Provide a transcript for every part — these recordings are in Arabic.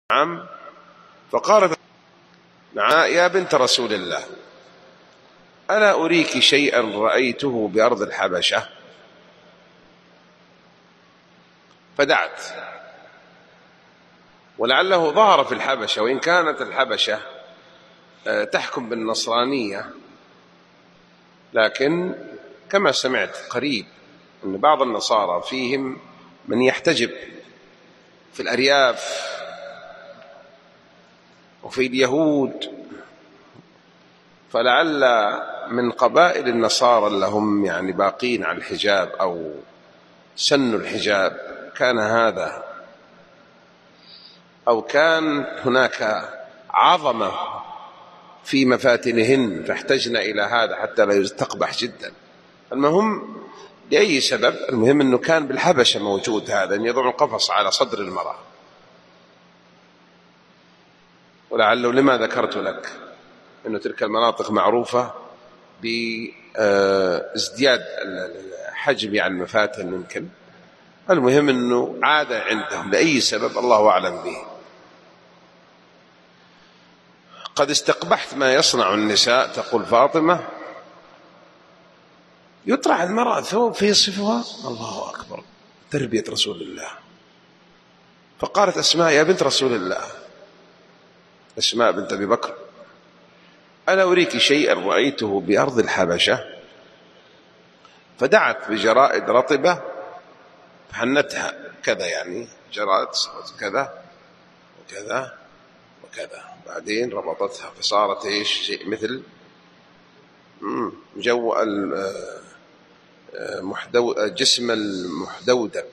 نعم. فقالت: نعم يا بنت رسول الله، ألا أريك شيئا رأيته بأرض الحبشة؟ فدعت، ولعله ظهر في الحبشة، وإن كانت الحبشة تحكم بالنصرانية، لكن كما سمعت قريب أن بعض النصارى فيهم من يحتجب في الأرياف وفي اليهود، فلعل من قبائل النصارى اللي هم يعني باقين على الحجاب أو سنوا الحجاب كان هذا، أو كان هناك عظمة في مفاتنهن فاحتجنا إلى هذا حتى لا يستقبح جدا. المهم لأي سبب، المهم أنه كان بالحبشة موجود هذا، أن يضع القفص على صدر المرأة. ولعله لما ذكرت لك أن تلك المناطق معروفة بازدياد حجم يعني المفاتن ممكن. المهم أنه عادة عندهم لأي سبب الله أعلم به. قد استقبحت ما يصنع النساء، تقول فاطمة، يطرح المرأة ثوب فيصفها. الله أكبر، تربية رسول الله. فقالت أسماء: يا بنت رسول الله، أسماء بنت أبي بكر، ألا أريك شيئا رأيته بأرض الحبشة؟ فدعت بجرائد رطبة فحنتها كذا، يعني جرائد كذا وكذا وكذا، بعدين ربطتها فصارت شيء مثل جسم المحدودة،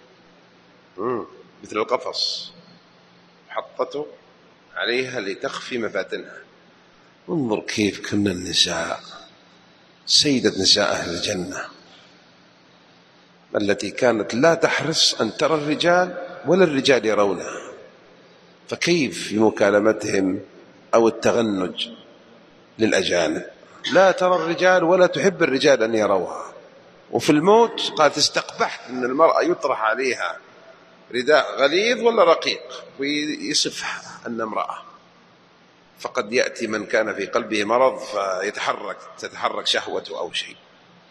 مثل القفص، حطته عليها لتخفي مفاتنها. انظر كيف كنا النساء، سيدة نساء أهل الجنة، التي كانت لا تحرص أن ترى الرجال ولا الرجال يرونها. فكيف بمكالمتهم أو التغنج للأجانب؟ لا ترى الرجال ولا تحب الرجال أن يروها. وفي الموت قالت: استقبحت أن المرأة يطرح عليها رداء غليظ ولا رقيق ويصفها أن امرأة، فقد يأتي من كان في قلبه مرض تتحرك شهوته أو شيء.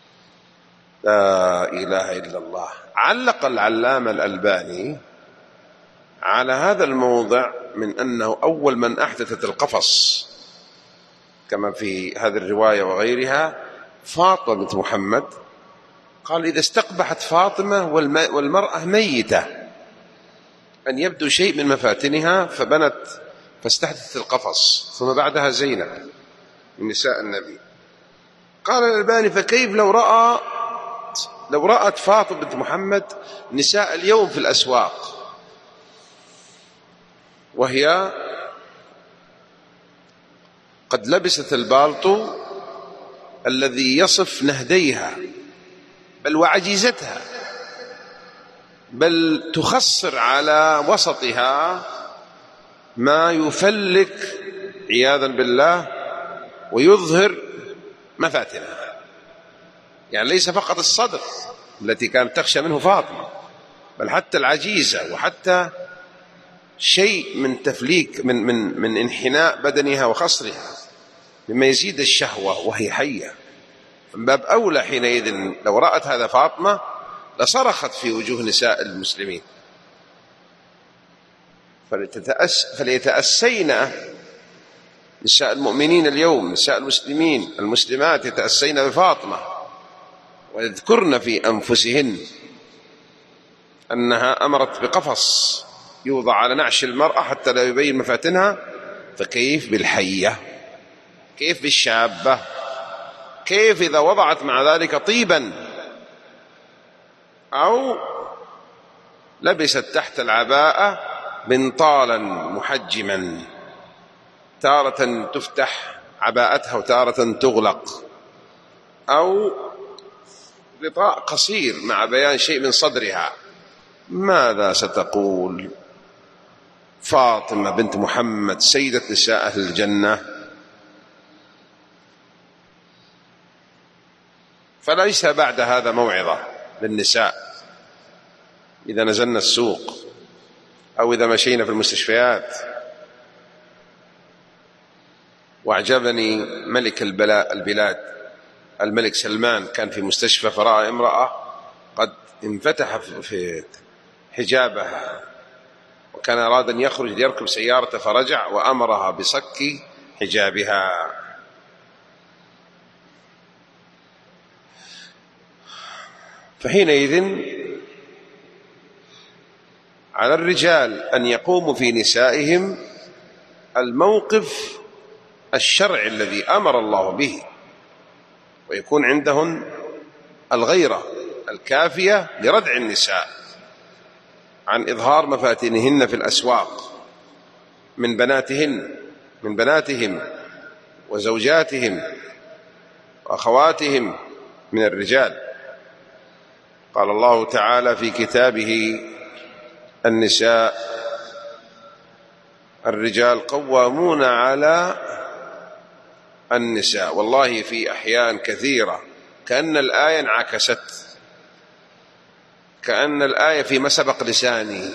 لا إله إلا الله. علق العلامة الألباني على هذا الموضع من أنه أول من أحدثت القفص كما في هذه الرواية وغيرها فاطمة بنت محمد. قال: إذا استقبحت فاطمة والمرأة ميتة أن يبدو شيء من مفاتنها فاستحدثت القفص، ثم بعدها زينب من نساء النبي. قال الألباني: فكيف لو رأت فاطمة بنت محمد نساء اليوم في الأسواق وهي قد لبست البالطو الذي يصف نهديها بل وعجيزتها، بل تخصر على وسطها ما يفلك عياذا بالله ويظهر مفاتنها. يعني ليس فقط الصدر التي كانت تخشى منه فاطمة، بل حتى العجيزة، وحتى شيء من تفليك من انحناء بدنها وخصرها مما يزيد الشهوة وهي حية. من باب أولى حينئذ لو رأت هذا فاطمة لصرخت في وجوه نساء المسلمين، فليتأسين نساء المؤمنين اليوم، نساء المسلمين المسلمات يتأسين بفاطمة ويذكرن في أنفسهن أنها أمرت بقفص يوضع على نعش المرأة حتى لا يبين مفاتنها. فكيف بالحية؟ كيف بالشابة؟ كيف إذا وضعت مع ذلك طيبا أو لبست تحت العباءة بنطالا محجما، تارة تفتح عباءتها وتارة تغلق، أو غطاء قصير مع بيان شيء من صدرها. ماذا ستقول فاطمة بنت محمد سيدة نساء أهل الجنة؟ فليس بعد هذا موعظة للنساء إذا نزلنا السوق أو إذا مشينا في المستشفيات. وأعجبني ملك البلاد الملك سلمان كان في مستشفى فرأى امرأة قد انفتح في حجابها، وكان أراد أن يخرج ليركب سيارته فرجع وأمرها بصك حجابها. فحينئذ على الرجال أن يقوموا في نسائهم الموقف الشرعي الذي أمر الله به، ويكون عندهن الغيرة الكافية لردع النساء عن إظهار مفاتنهن في الأسواق من بناتهم وزوجاتهم وأخواتهم من الرجال. قال الله تعالى في كتابه: النساء الرجال قوامون على النساء. والله في أحيان كثيرة كأن الآية انعكست، كأن الآية في سبق لساني: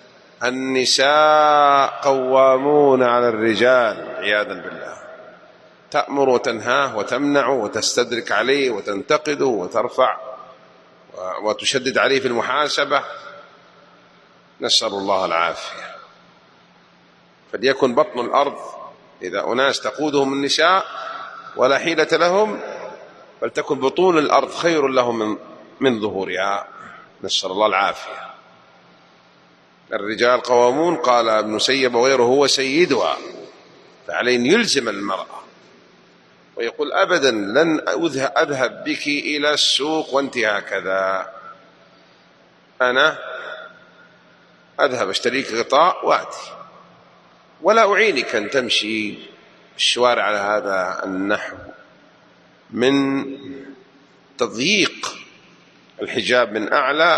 النساء قوامون على الرجال، عياذا بالله. تأمر وتنهاه وتمنع وتستدرك عليه وتنتقده وترفع وتشدد عليه في المحاسبة، نسأل الله العافية. فليكن بطن الأرض إذا أناس تقودهم النساء ولا حيلة لهم، فلتكن بطون الأرض خير لهم من ظهورها، نسأل الله العافية. الرجال قوامون، قال ابن سيب وغيره هو سيدها، فعليه أن يلزم المرأة ويقول: أبدا لن أذهب بك إلى السوق وأنت هكذا، أنا أذهب أشتريك غطاء وأتي، ولا أعينك أن تمشي الشوارع على هذا النحو من تضييق الحجاب من أعلى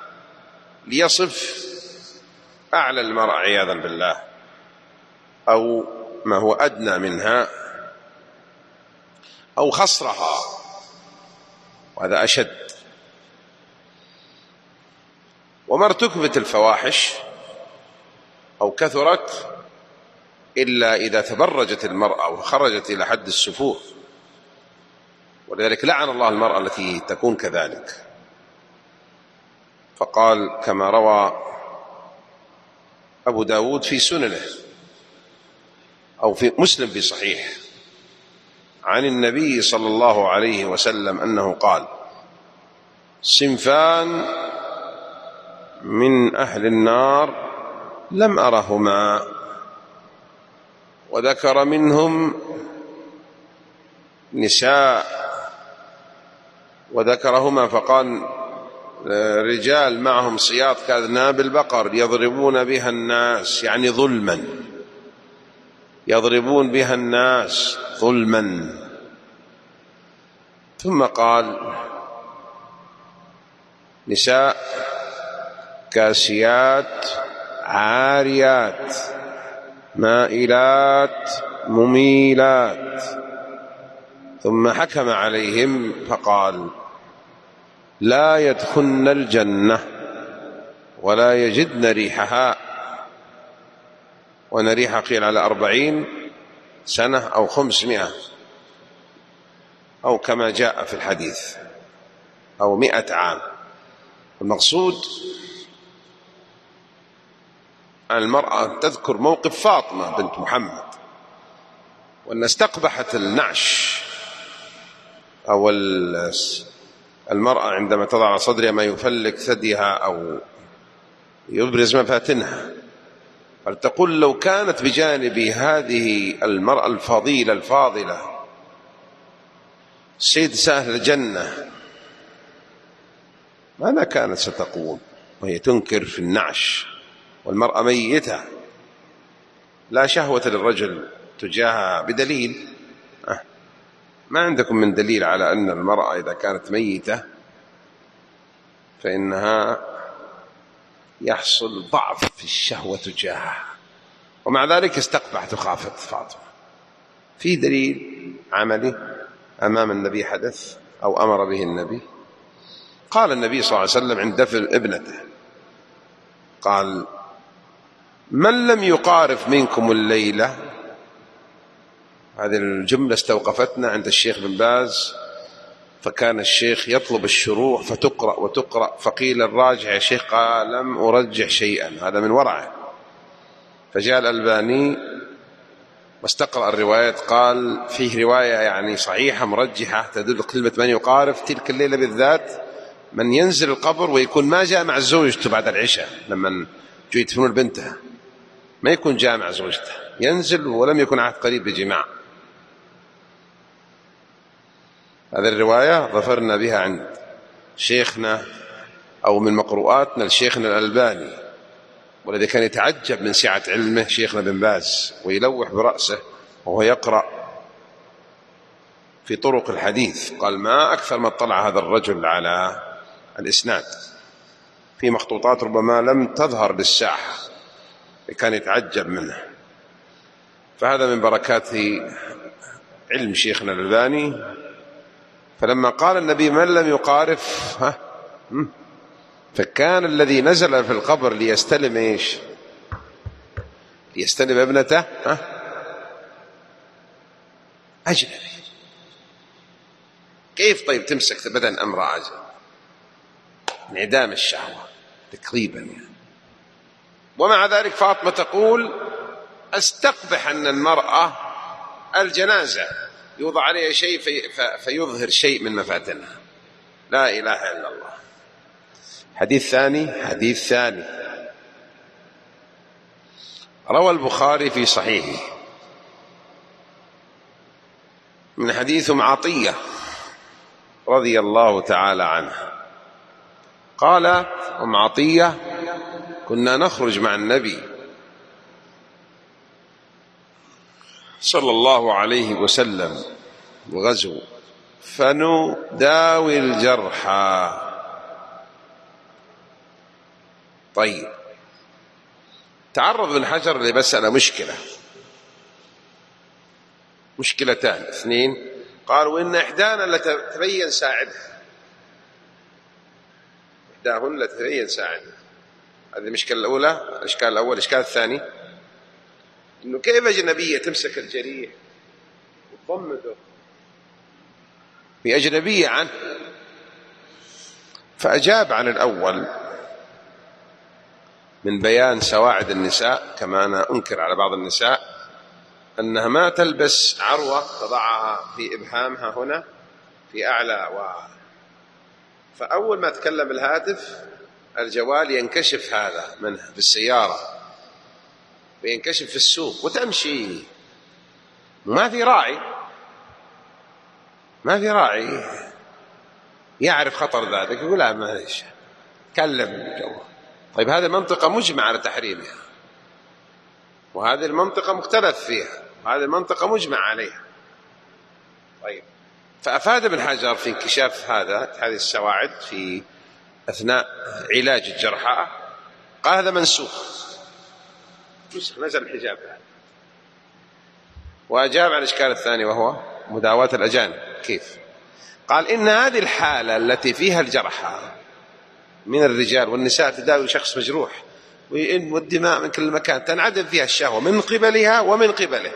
ليصف أعلى المرأة عياذا بالله، أو ما هو أدنى منها، أو خصرها، وهذا أشد. وما ارتكبت الفواحش أو كثرت إلا إذا تبرجت المرأة وخرجت إلى حد السفور، ولذلك لعن الله المرأة التي تكون كذلك. فقال كما روى أبو داود في سننه أو في مسلم في صحيح عن النبي صلى الله عليه وسلم أنه قال: صنفان من أهل النار لم أرهما، وذكر منهم نساء وذكرهما فقال: رجال معهم صياط كأذناب البقر يضربون بها الناس، يعني ظلما، يضربون بها الناس ظلما. ثم قال: نساء كاسيات عاريات مائلات مميلات. ثم حكم عليهم فقال: لا يدخلن الجنة ولا يجدن ريحها. وأن ريحها قيل على 40 سنة أو 500 أو كما جاء في الحديث، أو 100 عام. المقصود المرأة تذكر موقف فاطمة بنت محمد، وأن استقبحت النعش أو المرأة عندما تضع على صدرها ما يفلك ثديها أو يبرز مفاتنها، فلتقول: لو كانت بجانب هذه المرأة الفضيلة الفاضلة سيد أهل الجنة، ماذا كانت ستقول وهي تنكر في النعش والمرأة ميتة لا شهوة للرجل تجاهها بدليل؟ ما عندكم من دليل على أن المرأة إذا كانت ميتة فإنها يحصل ضعف في الشهوة تجاهها، ومع ذلك استقبحت وخافت فاطمة. في دليل عملي أمام النبي حدث أو أمر به النبي؟ قال النبي صلى الله عليه وسلم عند دفن ابنته، قال: من لم يقارف منكم الليلة، هذه الجملة استوقفتنا عند الشيخ بن باز، فكان الشيخ يطلب الشروح فتقرأ وتقرأ، فقيل الراجع يا شيخ، قال لم أرجح شيئا، هذا من ورعه. فجاء الألباني واستقرأ الروايات، قال فيه رواية يعني صحيحة مرجحة تدل كلمة من يقارف تلك الليلة بالذات من ينزل القبر ويكون ما جاء مع زوجته بعد العشاء، لما جو يدفنون بنتها ما يكون جاء مع زوجته، ينزل ولم يكن عهد قريب بجماع. هذه الرواية ظفرنا بها عند شيخنا أو من مقروءاتنا لشيخنا الألباني، والذي كان يتعجب من سعة علمه شيخنا بن باز، ويلوح برأسه وهو يقرأ في طرق الحديث، قال ما أكثر ما اطلع هذا الرجل على الإسناد في مخطوطات ربما لم تظهر للساحة، كان يتعجب منه. فهذا من بركات علم شيخنا الألباني. فلما قال النبي من لم يقارف فكان الذي نزل في القبر ليستلم ايش؟ ليستلم ابنته أجنبي. كيف طيب تمسك بدن امرأة انعدام الشهوة تقريبا يعني. ومع ذلك فاطمة تقول استقبح أن المرأة الجنازة يوضع عليها شيء فيظهر شيء من مفاتنها. لا إله إلا الله. حديث ثاني روى البخاري في صحيحه من حديث عطية رضي الله تعالى عنها، قال عطية كنا نخرج مع النبي صلى الله عليه وسلم الغزو فنداوي الجرحى. طيب، تعرض ابن حجر لمسألة مشكلتان اثنين، قال وإن إحدانا لتبين ساعدها، إحداهن لتبين ساعدها. هذه المشكلة الأولى. الإشكال الأول. الإشكال الثاني إنه كيف أجنبية تمسك الجريح وتضمده في أجنبية عنه؟ فأجاب عن الأول من بيان سواعد النساء، كما أنا أنكر على بعض النساء أنها ما تلبس عروة تضعها في إبهامها هنا في أعلى فأول ما تكلم الهاتف الجوال ينكشف هذا منها في السيارة وينكشف في السوق وتمشي، ما في راعي يعرف خطر ذلك، يقول لا معليش كلم الجوال. طيب هذه منطقة مجمع على تحريمها، وهذه المنطقة مختلف فيها، وهذه المنطقة مجمع عليها. طيب، فأفاد ابن حجر في انكشاف هذه السواعد في أثناء علاج الجرحى، قال هذا منسوخ نزل الحجاب. وأجاب عن الإشكال الثاني وهو مداواة الأجانب. كيف؟ قال إن هذه الحالة التي فيها الجرحى من الرجال والنساء تداوي شخص مجروح والدماء من كل مكان، تنعدم فيها الشهوة من قبلها ومن قبله،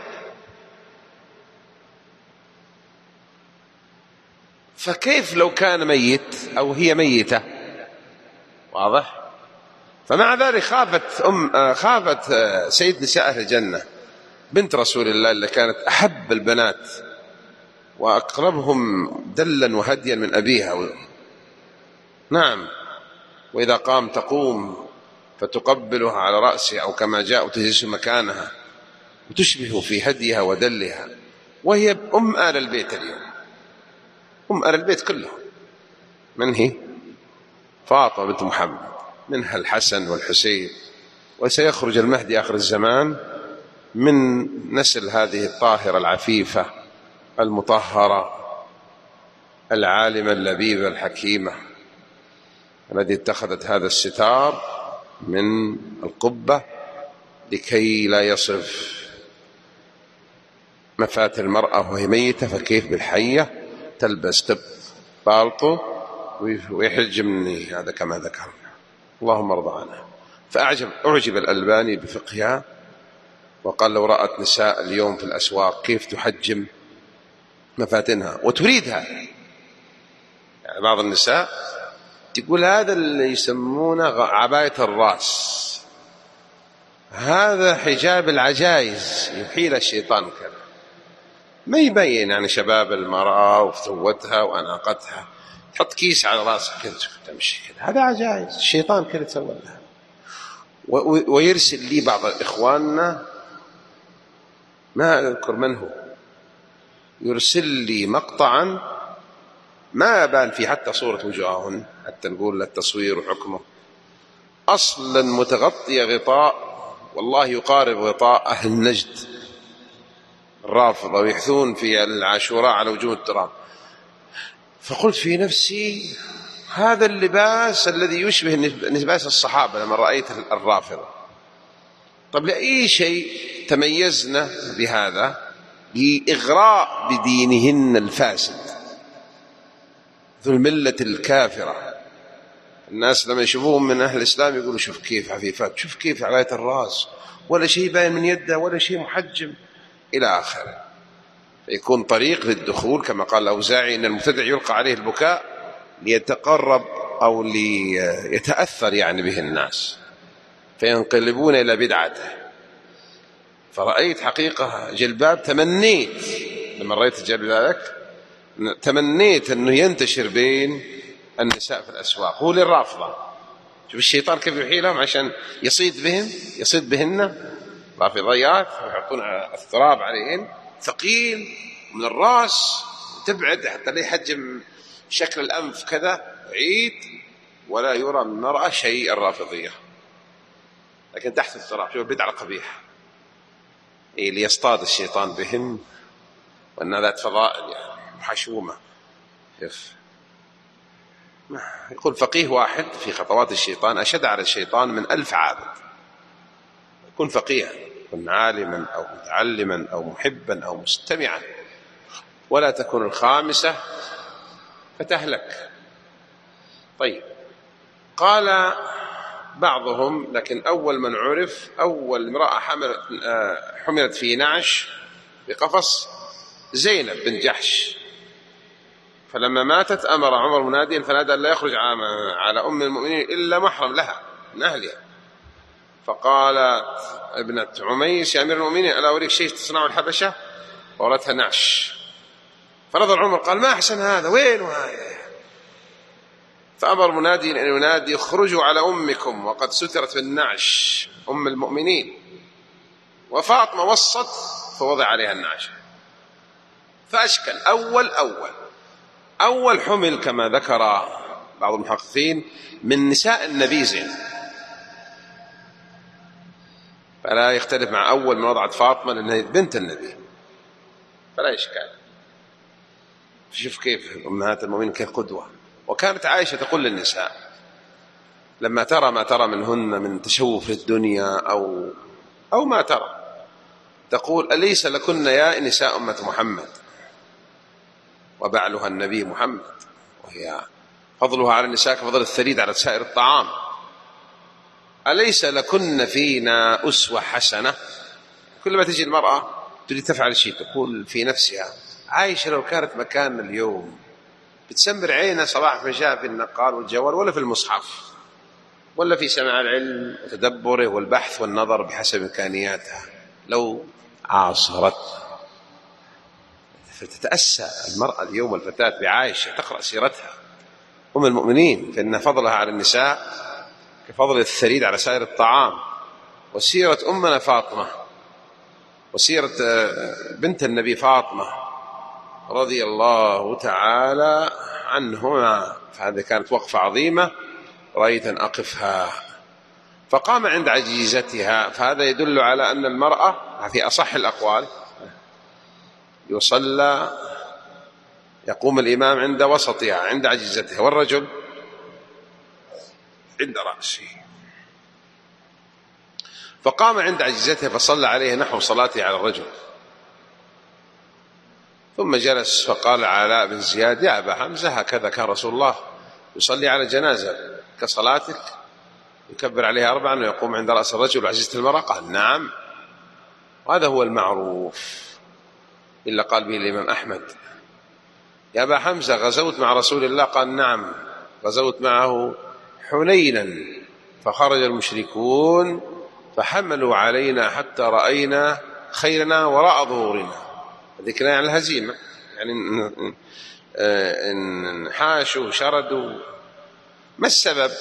فكيف لو كان ميت أو هي ميتة؟ واضح؟ فمع ذلك خافت سيد نساء أهل الجنة بنت رسول الله اللي كانت أحب البنات وأقربهم دلا وهديا من أبيها، نعم، وإذا قام تقوم فتقبلها على رأسها أو كما جاء وتجلس مكانها وتشبه في هديها ودلها، وهي أم آل البيت اليوم، أم آل البيت كلهم. من هي؟ فاطمة بنت محمد، منها الحسن والحسين، وسيخرج المهدي آخر الزمان من نسل هذه الطاهرة العفيفة المطهرة العالمة اللبيبة الحكيمة التي اتخذت هذا الستار من القبة لكي لا يصف مفات المرأة وهي ميتة، فكيف بالحية تلبس بالطو ويحج مني، هذا كما ذكرنا. اللهم ارضى عنه. فأعجب الألباني بفقهها، وقال لو رأت نساء اليوم في الأسواق كيف تحجم مفاتنها وتريدها. يعني بعض النساء تقول هذا اللي يسمونه عباية الرأس، هذا حجاب العجائز يحيل الشيطان كذا، ما يبين يعني شباب المرأة وفتوتها وأناقتها، تحط كيس على راسها كذا تمشي كذا، هذا عجائز الشيطان كذا تسوى لها. ويرسل لي بعض إخواننا، ما أذكر من هو، يرسل لي مقطعا ما بان فيه حتى صورة وجوههن حتى نقول التصوير وحكمه، أصلا متغطية غطاء والله يقارب غطاء أهل نجد الرافضة، ويحثون في العاشوراء على وجوه التراب. فقلت في نفسي هذا اللباس الذي يشبه لباس الصحابة لما رأيت الرافضة. طب لأي شيء تميزنا بهذا؟ لإغراء بدينهن الفاسد، ذو الملة الكافرة. الناس لما يشوفوهم من أهل الإسلام يقولوا شوف كيف عفيفات، شوف كيف عباية الرأس، ولا شيء باين من يده ولا شيء محجم إلى آخره. فيكون طريق للدخول كما قال الأوزاعي إن المبتدع يلقى عليه البكاء ليتقرب أو ليتأثر يعني به الناس فينقلبون إلى بدعته. فرأيت حقيقة جلباب، تمنيت لما رأيت جلبابك تمنيت أنه ينتشر بين النساء في الأسواق. هو للرافضة، شوف الشيطان كيف يحيلهم عشان يصيد بهن رافضيات، ويحطون التراب عليهن ثقيل من الرأس، تبعد حتى لا يحجم شكل الأنف كذا بعيد ولا يرى من المرأة شيء الرافضية، لكن تحت التراب. شوف البدعة القبيحة ليصطاد الشيطان بهن، وأنها ذات فضائل يعني محشومة. يقول فقيه واحد في خطوات الشيطان أشد على الشيطان من 1000 عابد. يكون فقيها، يكون عالما أو متعلما أو محبا أو مستمعا، ولا تكون الخامسة فتهلك. طيب قال بعضهم لكن أول من عرف، أول امرأة حملت في نعش بقفص زينب بن جحش، فلما ماتت أمر عمر مناديا فنادى أن لا يخرج على أم المؤمنين إلا محرم لها من أهلها. فقالت ابنة عميس يا أمير المؤمنين ألا أريك شيء تصنع الحبشة؟ وأردتها نعش. فنظر عمر قال ما أحسن هذا، وين هذا؟ فأمر منادي أن ينادي اخرجوا على أمكم وقد سترت في النعش أم المؤمنين. وفاطمة وصت فوضع عليها النعش. فأشكل أول حمل كما ذكر بعض المحققين من نساء النبي زينب، فلا يختلف مع أول من وضعت فاطمة لأنها بنت النبي، فلا إشكال. شوف كيف أمهات المؤمنين كيف قدوة. وكانت عائشة تقول للنساء لما ترى ما ترى منهن من تشوف للدنيا أو ما ترى، تقول أليس لكن يا نساء أمة محمد وبعلها النبي محمد، وهي فضلها على النساء كفضل الثريد على سائر الطعام، أليس لكن فينا أسوة حسنة؟ كل ما تجي المرأة تريد تفعل شيء تقول في نفسها عائشة لو كانت مكاننا اليوم بتسمر عينها صباح مساء في النقال والجوال ولا في المصحف ولا في سماع العلم وتدبره والبحث والنظر بحسب إمكانياتها لو عاصرت. فتتأسى المرأة اليوم والفتاة بعائشة، تقرأ سيرتها أم المؤمنين فإن فضلها على النساء كفضل الثريد على سائر الطعام. وسيرة أمنا فاطمة وسيرة بنت النبي فاطمة رضي الله تعالى عنهما، فهذه كانت وقفة عظيمة رأيت أن أقفها. فقام عند عجيزتها، فهذا يدل على أن المرأة في أصح الأقوال يصلى يقوم الإمام عند وسطها عند عجيزتها، والرجل عند رأسه. فقام عند عجيزتها فصلى عليه نحو صلاته على الرجل، ثم جلس فقال علاء بن زياد يا أبا حمزة هكذا كان رسول الله يصلي على جنازة كصلاتك؟ يكبر عليها 4 ويقوم عند رأس الرجل وعزيزة المرأة؟ قال نعم، وهذا هو المعروف. إلا قال به الإمام أحمد: يا أبا حمزة غزوت مع رسول الله؟ قال نعم، غزوت معه حنينا، فخرج المشركون فحملوا علينا حتى رأينا خيلنا وراء ظهورنا. هذه كناية عن الهزيمة، يعني انحاشوا شردوا. ما السبب؟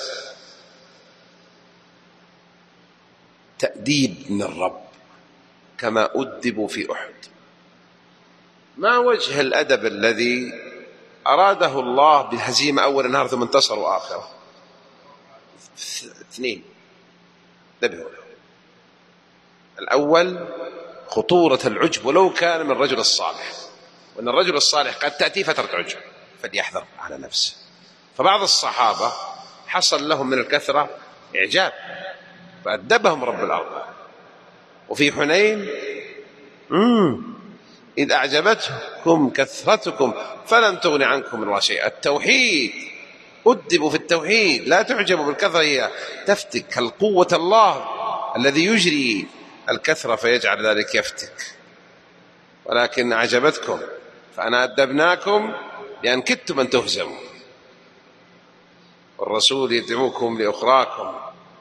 تأديب من الرب كما أدبوا في أحد. ما وجه الأدب الذي أراده الله بالهزيمة أول نهار ثم انتصروا آخره؟ 2 نبهوا له. الأول خطورة العجب ولو كان من الرجل الصالح، وأن الرجل الصالح قد تأتي فترة عجب فليحذر على نفسه. فبعض الصحابة حصل لهم من الكثرة إعجاب فأدبهم رب الأرض. وفي حنين إذ أعجبتكم كثرتكم فلم تغن عنكم من الله شيئا. التوحيد، أدبوا في التوحيد، لا تعجبوا بالكثرة، هي تفتك. القوة الله الذي يجري الكثرة فيجعل ذلك يفتك. ولكن أعجبتكم فأنا أدبناكم لأن كدتم أن تهزموا، والرسول يدعوكم لأخراكم.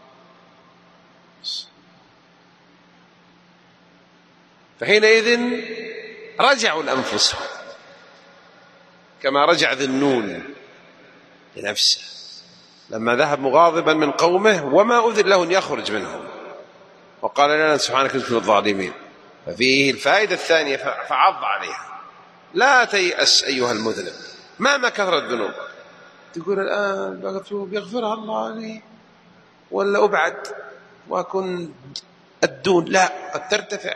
فحينئذ رجعوا لأنفسهم كما رجع ذي النون لنفسه لما ذهب مغاضبا من قومه وما أذن له أن يخرج منهم، وقال لنا سبحانك نكون الظالمين. ففيه الفائدة الثانية فعض عليها: لا تيأس أيها المذنب مهما كثرت ذنوبك. تقول الآن بتوب يغفرها الله لي ولا أبعد وأكون الدون؟ لا، قد ترتفع.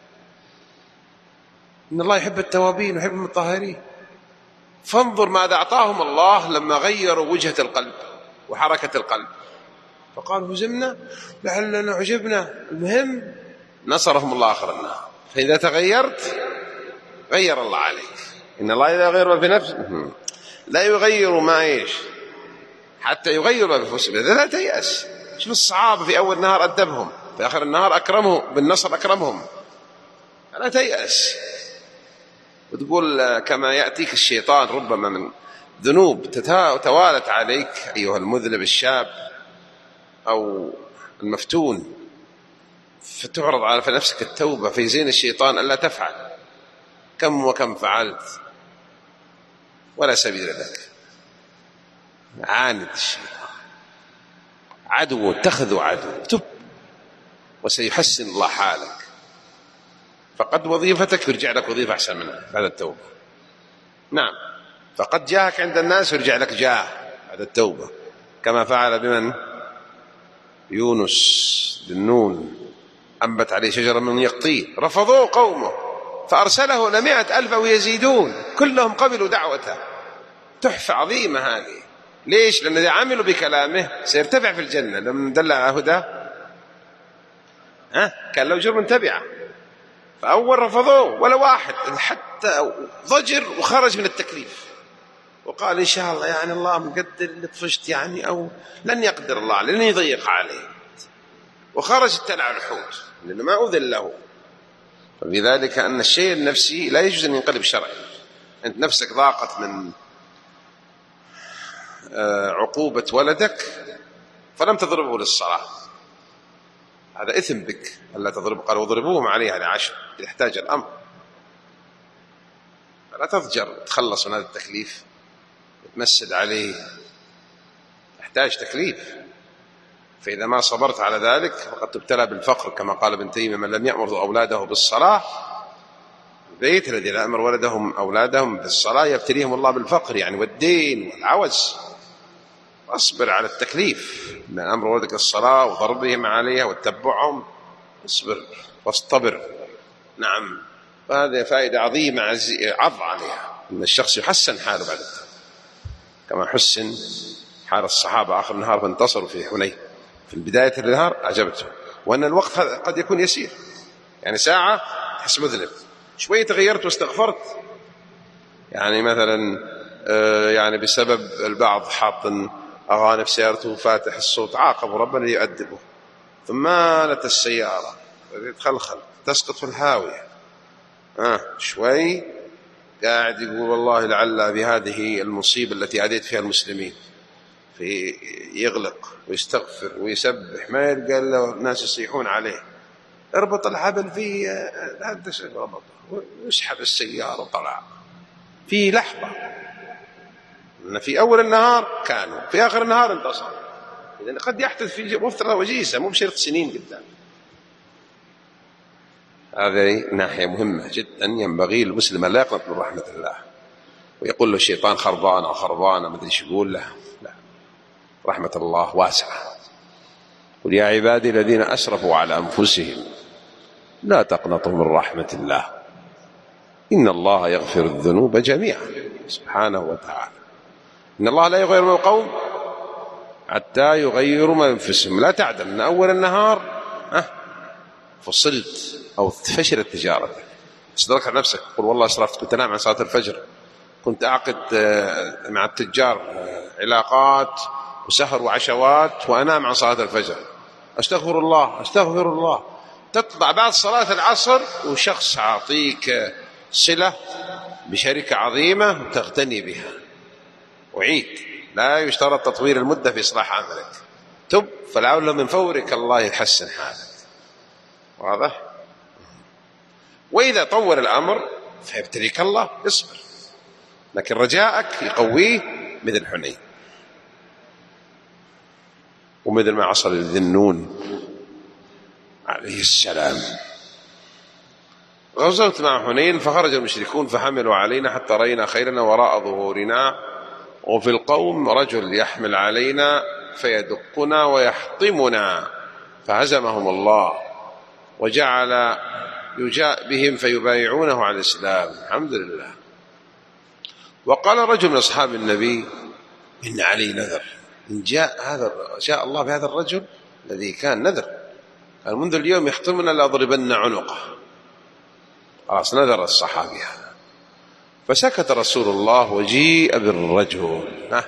إن الله يحب التوابين ويحب المطهرين. فانظر ماذا أعطاهم الله لما غيروا وجهة القلب وحركة القلب، فقالوا هزمنا لعلنا عجبنا. المهم نصرهم الله آخر النهار. فإذا تغيرت غير الله عليك. إن الله إذا غير ما في نفسه لا يغير ما إيش حتى يغير ما بأنفسهم. إذا لا تيأس. شوف الصحابة في أول النهار أدبهم، في آخر النهار أكرمهم بالنصر، أكرمهم. لا تيأس وتقول كما يأتيك الشيطان ربما من ذنوب توالت عليك أيها المذنب الشاب أو المفتون، فتعرض على نفسك التوبة في زين الشيطان ألا تفعل. كم وكم فعلت ولا سبيل لك. عاند الشيطان، عدو اتخذوا عدو. تب وسيحسن الله حالك. فقد وظيفتك يرجع لك وظيفة أحسن منها بعد التوبة. نعم، فقد جاهك عند الناس يرجع لك جاه بعد التوبة، كما فعل بمن؟ يونس بالنون، أنبت عليه شجرة من يقطين رفضوه قومه فأرسله ل100,000 أو يزيدون كلهم قبلوا دعوته. تحفة عظيمة هذه. ليش؟ لأن إذا عملوا بكلامه سيرتفع في الجنة. لما دل على هدى كان له جرم تبعه. فأول رفضوه ولا واحد، حتى ضجر وخرج من التكليف وقال إن شاء الله يعني الله مقدر اللي طفشت يعني، أو لن يقدر الله لن يضيق عليه، وخرج ابتلع الحوت لأنه ما أذن له. فبذلك أن الشيء النفسي لا يجوز أن ينقلب شرعي. أنت نفسك ضاقت من عقوبة ولدك فلم تضربه للصلاة، هذا إثم بك ألا تضربه. قال وضربوهم عليها ل10 إذا احتاج الأمر. فلا تضجر تخلص من هذا التكليف تمسد عليه، يحتاج تكليف. فإذا ما صبرت على ذلك فقد تبتلى بالفقر، كما قال ابن تيمية: من لم يأمر أولاده بالصلاة، البيت الذي لا يأمر ولدهم أولادهم بالصلاة يبتليهم الله بالفقر، يعني والدين والعوز. واصبر على التكليف من أمر ولدك الصلاة وضربهم عليها وتتبعهم، اصبر واصطبر. نعم، فهذه فائدة عظيمة عض عليها، أن الشخص يحسن حاله بعد التوبة كما حسن حال الصحابة آخر النهار فانتصروا في حنين. في بداية النهار أعجبتهم، وأن الوقت قد يكون يسير، يعني ساعة تحس مذنب، شوية تغيرت واستغفرت. يعني مثلا يعني بسبب البعض حاط أغاني في سيارته فاتح الصوت، عاقبه ربنا ليؤدبه. ثم مالت السيارة تخلخل تسقط في الهاوية، شوي قاعد يقول والله لعل بهذه المصيبة التي عاديت فيها المسلمين، في يغلق ويستغفر ويسبح، ما يلقى إلا الناس يصيحون عليه اربط الحبل في هذا الشيء، ربطه ويسحب السيارة وطلع في لحظة. إن في أول النهار كانوا، في آخر النهار انتصر. إذن قد يحدث في فترة وجيزة، مو بشرط سنين قدام. هذه ناحية مهمة جدا، ينبغي للمسلم لا يقنط من رحمة الله ويقول له الشيطان خربانة خربانة ما أدري ايش يقول له. لا، رحمة الله واسعة. قل يا عبادي الذين أسرفوا على أنفسهم لا تقنطوا من رحمة الله إن الله يغفر الذنوب جميعا سبحانه وتعالى. إن الله لا يغير من القوم حتى يغيروا ما بأنفسهم. لا تعدم من أول النهار فصلت أو فشلت تجارتك، استدرك على نفسك، قل والله أسرفت، كنت أنام عن صلاة الفجر، كنت أعقد مع التجار علاقات وسهر وعشوات وأنام عن صلاة الفجر، أستغفر الله أستغفر الله. تطلع بعد صلاة العصر وشخص عطيك صلة بشركة عظيمة تغتني بها، وعيد. لا يشترط تطوير المدة في إصلاح عملك، تب فلعل من فورك الله يحسن حالك. واضح؟ وإذا طور الأمر فيبتليك الله، اصبر، لكن رجاءك يقويه مثل حنين ومثل ما حصل للذنون عليه السلام. غزوت مع حنين فخرج المشركون فحملوا علينا حتى رأينا خيرنا وراء ظهورنا، وفي القوم رجل يحمل علينا فيدقنا ويحطمنا، فهزمهم الله وجعل يجاء بهم فيبايعونه على الإسلام. الحمد لله. وقال رجل من أصحاب النبي إن علي نذر، إن جاء الله بهذا الرجل الذي كان نذر، قال منذ اليوم يحطمنا لأضربن عنقه. خلاص نذر الصحابي هذا. فسكت رسول الله وجيء بالرجل.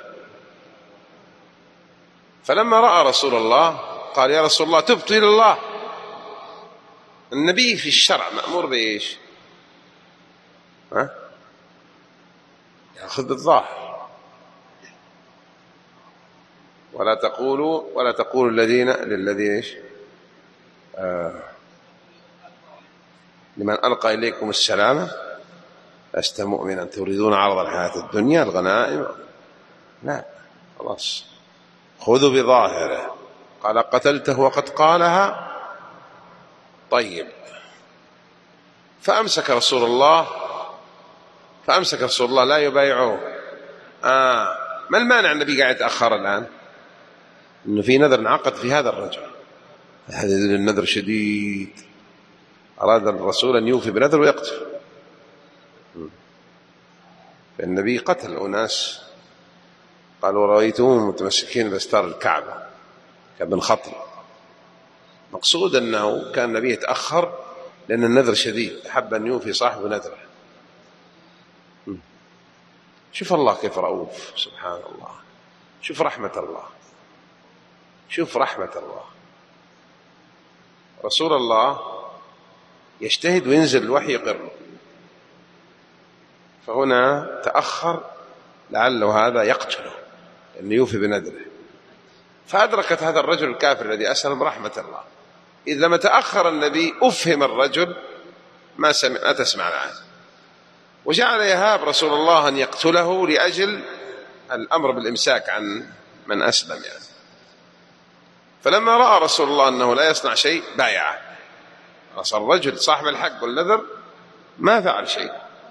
فلما رأى رسول الله قال يا رسول الله تبت إلى الله. النبي في الشرع مأمور بإيش؟ يأخذ بالظاهر، ولا تقولوا للذين إيش؟ لمن ألقى إليكم السلام لست مؤمنا تريدون عرض الحياة الدنيا الغنائم. لا، خلاص خذوا بظاهره. قال قتلته وقد قالها. طيب. فأمسك رسول الله لا يبايعه. ما المانع النبي قاعد يتأخر الآن؟ إنه في نذر انعقد في هذا الرجل، هذا النذر شديد، أراد الرسول أن يوفي بنذر ويقتل. فالنبي قتل أناس قالوا رأيتهم متمسكين بأستار الكعبة كابن خطل. مقصود أنه كان النبي يتأخر لأن النذر شديد، أحب أن يوفي صاحب نذره. شوف الله كيف رؤوف، سبحان الله. شوف رحمة الله، شوف رحمة الله. رسول الله يجتهد وينزل الوحي يقر، فهنا تأخر لعله هذا يقتله لأنه يوفي بنذره. فأدركت هذا الرجل الكافر الذي أسلم رحمة الله. إذ لما تأخر النبي أفهم الرجل ما تسمع الآن، وجعل يهاب رسول الله أن يقتله لأجل الأمر بالإمساك عن من أسلم يعني. فلما رأى رسول الله أنه لا يصنع شيء بايعه. أصل الرجل صاحب الحق والنذر ما فعل شيء،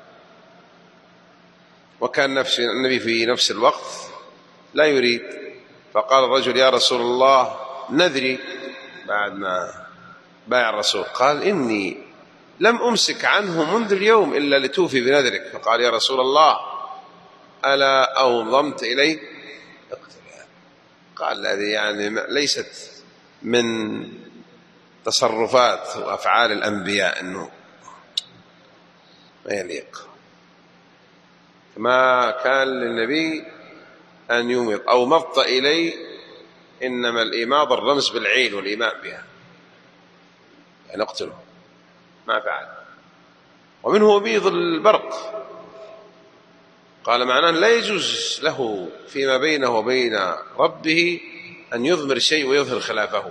وكان النبي في نفس الوقت لا يريد. فقال الرجل يا رسول الله نذري، بعد ما بايع الرسول قال إني لم أمسك عنه منذ اليوم إلا لتوفي بنذرك. فقال يا رسول الله ألا أوضمت إلي اقتلها. قال هذه يعني ليست من تصرفات وأفعال الأنبياء، أنه ما يليق. ما كان للنبي أن يومض أو مضت إلي، إنما الإيماض الرمز بالعين والإيماء بها، يعني اقتله، ما فعل. ومنه بيض البرق، قال معناه لا يجوز له فيما بينه وبين ربه أن يضمر شيء ويظهر خلافه،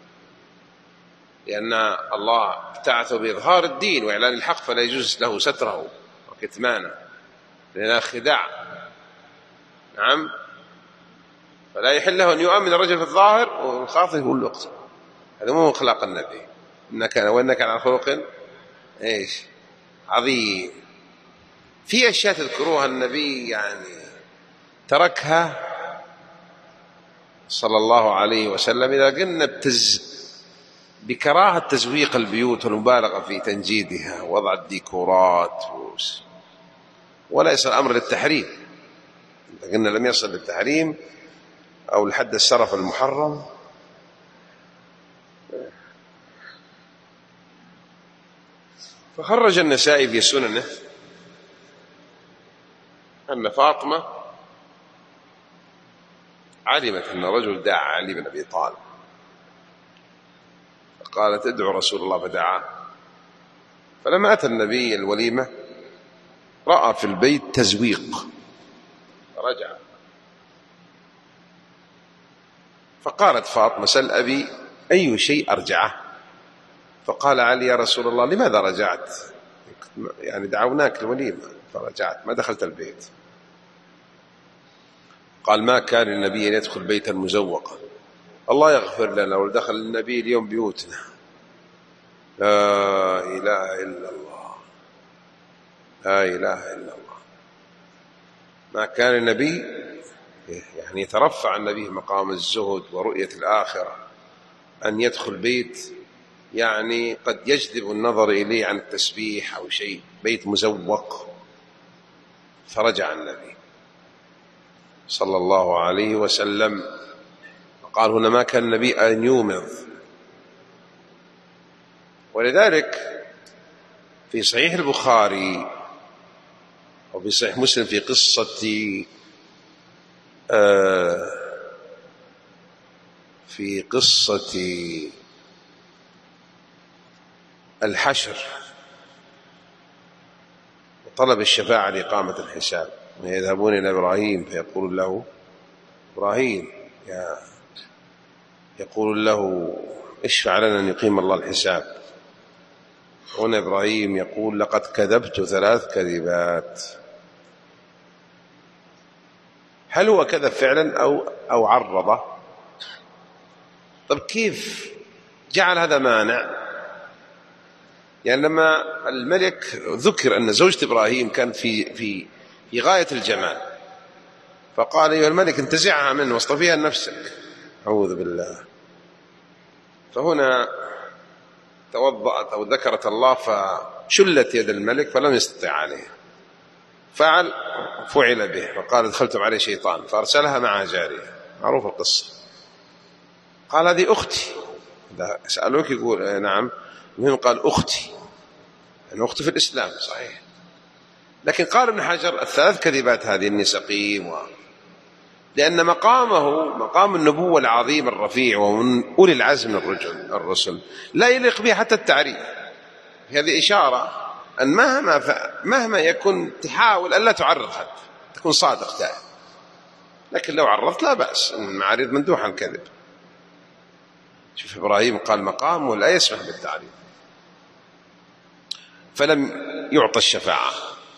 لأن الله ابتعثه بإظهار الدين وإعلان الحق، فلا يجوز له ستره وكتمانه، لأنه خداع. نعم، فلا يحل له أن يؤمن الرجل في الظاهر والخاطئ يقول له اقتل. هذا مو أخلاق النبي، وإنك على خلق إيش عظيم. في أشياء تذكروها النبي يعني تركها صلى الله عليه وسلم إذا قلنا بكراهة تزويق البيوت والمبالغة في تنجيدها ووضع الديكورات، وليس الأمر للتحريم. إذا قلنا لم يصل للتحريم أو لحد السرف المحرم. فخرج النسائي في سننه أن فاطمة علمت أن رجل دعا علي بن أبي طالب، فقالت ادعو رسول الله، فدعاه. فلما أتى النبي الوليمة رأى في البيت تزويق فرجع. فقالت فاطمة سل أبي أي شيء أرجعه؟ فقال علي يا رسول الله لماذا رجعت؟ يعني دعوناك الوليمة فرجعت، ما دخلت البيت. قال ما كان للنبي أن يدخل بيتا مزوقا، الله يغفر لنا لو دخل النبي اليوم بيوتنا. لا إله إلا الله، لا إله إلا الله. ما كان النبي يعني يترفع النبي مقام الزهد ورؤية الآخرة أن يدخل بيت يعني قد يجذب النظر إليه عن التسبيح أو شيء، بيت مزوق. فرجع النبي صلى الله عليه وسلم وقال هنا ما كان النبي أن يومض. ولذلك في صحيح البخاري وفي صحيح مسلم في قصة الحشر وطلب الشفاعة لإقامة الحساب، ويذهبون إلى إبراهيم فيقول له إبراهيم يقول له اشفع لنا أن يقيم الله الحساب. هنا إبراهيم يقول لقد كذبت 3 كذبات. هل هو كذب فعلا أو عرضه؟ طب كيف جعل هذا مانع؟ يعني لما الملك ذكر أن زوجة إبراهيم كان في غاية الجمال، فقال أيها الملك انتزعها منه واصطفيها لنفسك. أعوذ بالله. فهنا توضأت أو ذكرت الله فشلت يد الملك فلم يستطع عليه، فعل به، فقال ادخلتم عليه شيطان، فأرسلها مع جارية، معروف القصة. قال هذه أختي. سألوك يقول نعم، المهم قال أختي، يعني أختي في الإسلام صحيح. لكن قال ابن حجر 3 كذبات هذه إني سقيم لأن مقامه مقام النبوة العظيم الرفيع ومن أولي العزم من الرسل لا يليق به حتى التعريف. هذه إشارة أن مهما يكن تحاول ألا تعرض حد، تكون صادق دائما، لكن لو عرضت لا بأس، المعارض مندوح عن الكذب. شوف إبراهيم قال مقامه لا يسمح بالتعريف، فلم يعطى الشفاعة.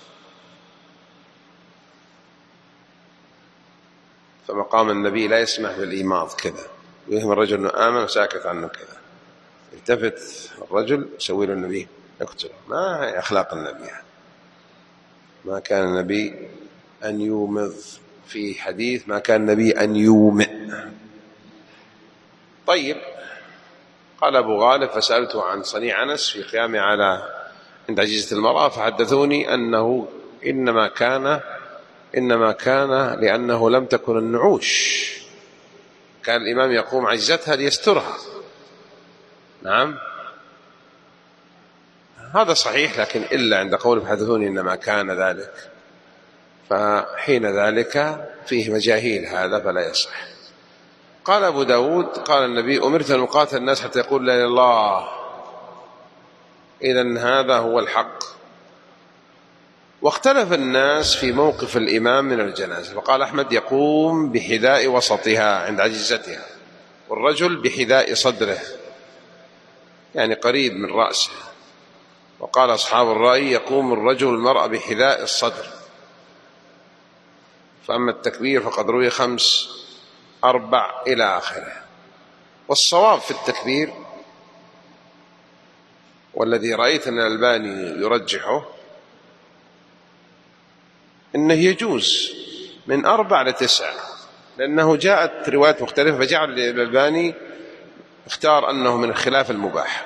فمقام النبي لا يسمح بالإيماض كذا، يهم الرجل أنه آمن وساكت عنه كذا، التفت الرجل يسوي له النبي يقتله. ما هي أخلاق النبي. ما كان النبي أن يومض، في حديث ما كان النبي أن يومئ. طيب، قال أبو غالب فسألته عن صنيع أنس في قيامه عند عجيزة المرأة، فحدثوني أنه إنما كان لأنه لم تكن النعوش، كان الإمام يقوم عجزتها ليسترها. نعم، هذا صحيح، لكن إلا عند قول فحدثوني إنما كان ذلك، فحين ذلك فيه مجاهيل هذا فلا يصح. قال أبو داود قال النبي: أمرت أن أقاتل الناس حتى يقول لا إله إلا الله. إذن هذا هو الحق. واختلف الناس في موقف الإمام من الجنازة، فقال أحمد: يقوم بحذاء وسطها عند عجزتها، والرجل بحذاء صدره يعني قريب من رأسه. وقال أصحاب الرأي: يقوم الرجل المرأة بحذاء الصدر. فأما التكبير فقد روي 5 4 إلى آخره. والصواب في التكبير والذي رأيت أن الألباني يرجحه إنه يجوز من 4 ل 9، لأنه جاءت روايات مختلفة، فجعل الألباني اختار أنه من الخلاف المباح.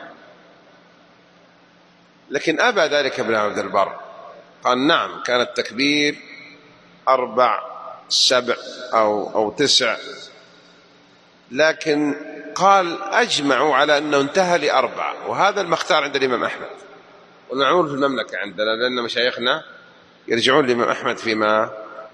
لكن أبى ذلك ابن عبد البر، قال: نعم كان التكبير 4 7 أو 9، لكن قال أجمعوا على أنه انتهى ل4، وهذا المختار عند الإمام أحمد والمعمول في المملكة عندنا، لأن مشايخنا يرجعون للإمام أحمد فيما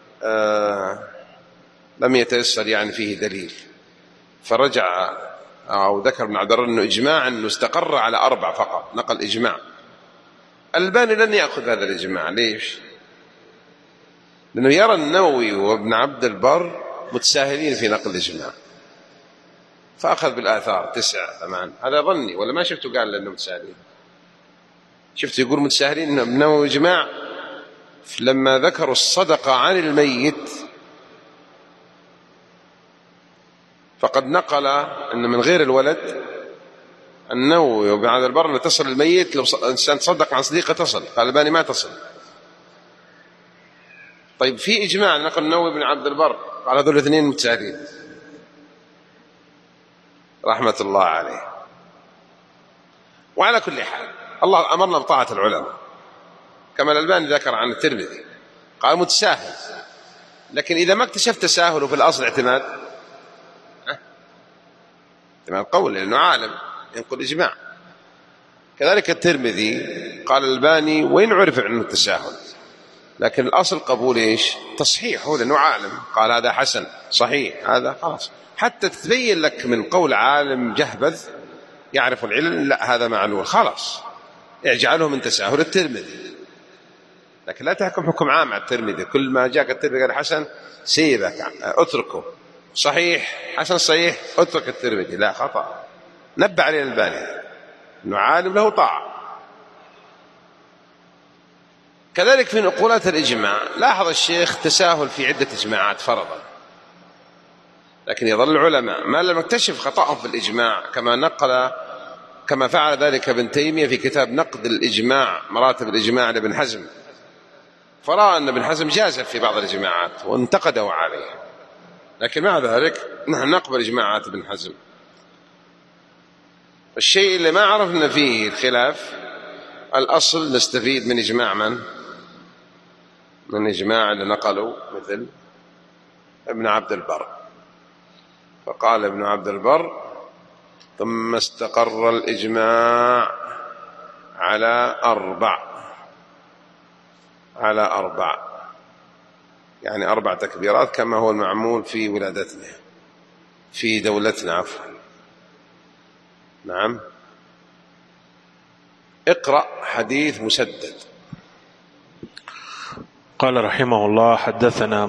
لم يتيسر يعني فيه دليل. فرجع أو ذكر ابن عبد البر أنه إجماع أنه استقر على 4 فقط، نقل إجماع. الباني لن يأخذ هذا الإجماع. ليش؟ لأنه يرى النووي وابن عبد البر متساهلين في نقل الإجماع، فأخذ بالآثار 9 8. هذا ظني، ولا ما شفته قال لأنه متساهلين؟ شفت يقول متساهلين إنه النووي إجماع لما ذكروا الصدقة عن الميت، فقد نقل أن من غير الولد النووي وابن عبد البر أن تصل الميت، لو إنسان تصدق عن صديقه تصل. قال الباني ما تصل. طيب في إجماع نقل النووي وابن عبد البر، قال هذول الاثنين متساهلين رحمة الله عليه. وعلى كل حال الله أمرنا بطاعة العلماء، كما الألباني ذكر عن الترمذي قال متساهل، لكن إذا ما اكتشفت تساهله في الأصل اعتماد قول، لأنه عالم ينقل إجماع. كذلك الترمذي قال الألباني وإن عرف عنه التساهل، لكن الأصل قبول إيش؟ تصحيحه، لأنه عالم قال هذا حسن صحيح، هذا خلاص. حتى تتبين لك من قول عالم جهبذ يعرف العلم، لا هذا معلول خلاص اجعله من تساهل الترمذي. لكن لا تحكم حكم عام على الترمذي، كل ما جاءك الترمذي قال حسن سيبك اتركه، صحيح حسن صحيح اترك الترمذي، لا خطأ. نبه عليه الألباني انه عالم له طاعة. كذلك في نقولات الإجماع لاحظ الشيخ تساهل في عدة إجماعات فرضا، لكن يظل العلماء ما لم يكتشف خطأهم في الإجماع، كما فعل ذلك ابن تيمية في كتاب نقد الإجماع، مراتب الإجماع لابن حزم، فرأى أن ابن حزم جاز في بعض الإجماعات وانتقده عليه، لكن مع ذلك نحن نقبل إجماعات ابن حزم. الشيء اللي ما عرفنا فيه الخلاف الأصل نستفيد من إجماع من إجماع اللي نقلوا مثل ابن عبد البر. فقال ابن عبد البر: ثم استقر الإجماع على 4 يعني 4 تكبيرات كما هو المعمول في ولادتنا في دولتنا عفوا. نعم. اقرأ حديث مسدد. قال رحمه الله: حدثنا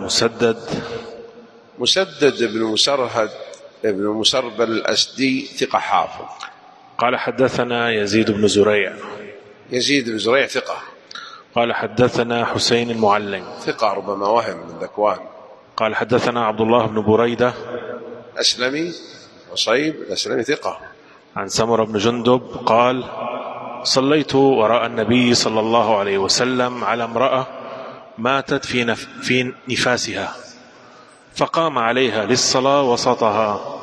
مسدد بن مسرهد ابن مسربل الأسدي ثقة حافظ. قال حدثنا يزيد بن زريع ثقة. قال حدثنا حسين المعلم ثقة ربما وهم من ذكوان. قال حدثنا عبد الله بن بريدة أسلمي وصيب الأسلمي ثقة. عن سمر بن جندب قال: صليت وراء النبي صلى الله عليه وسلم على امرأة ماتت في نفاسها، فقام عليها للصلاة وسطها.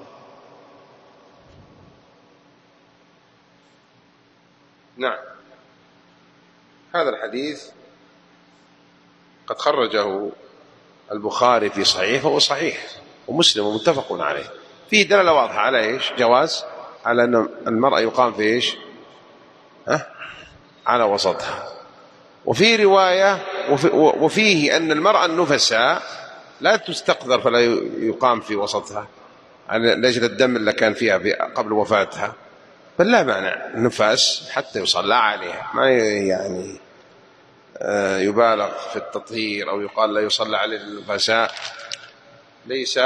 نعم. هذا الحديث قد خرجه البخاري في صحيح، وهو صحيح، ومسلم ومتفق عليه. فيه دلالة واضحة على إيش؟ جواز على أن المرأة يقام في إيش؟ على وسطها. وفي رواية وفيه أن المرأة النفساء لا تستقذر فلا يقام في وسطها لأجل الدم اللي كان فيها قبل وفاتها، بل لا مانع النفاس حتى يصلى عليها، ما يعني يبالغ في التطهير أو يقال لا يصلى على النفساء، ليس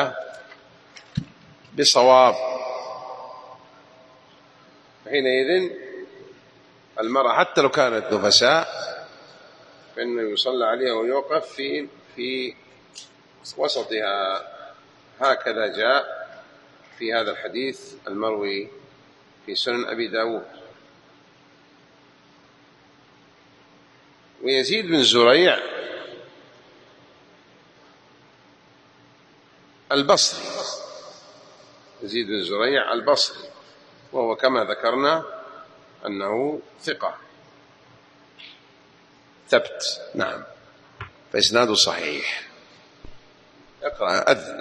بصواب. حينئذ المرأة حتى لو كانت نفساء فإنه يصلى عليها ويوقف في وسطها، هكذا جاء في هذا الحديث المروي في سنن أبي داود. ويزيد بن زريع البصري، يزيد بن زريع البصري، وهو كما ذكرنا أنه ثقة ثبت، نعم، فإسناده صحيح. اقرأ أذن.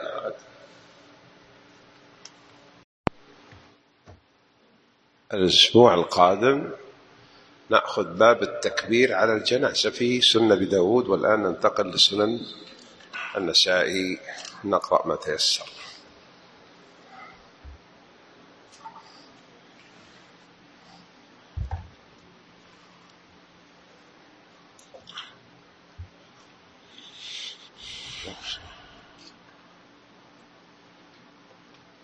الأسبوع القادم نأخذ باب التكبير على الجنازة في سنن أبي داود، والآن ننتقل لسنن النسائي، نقرأ ما تيسر.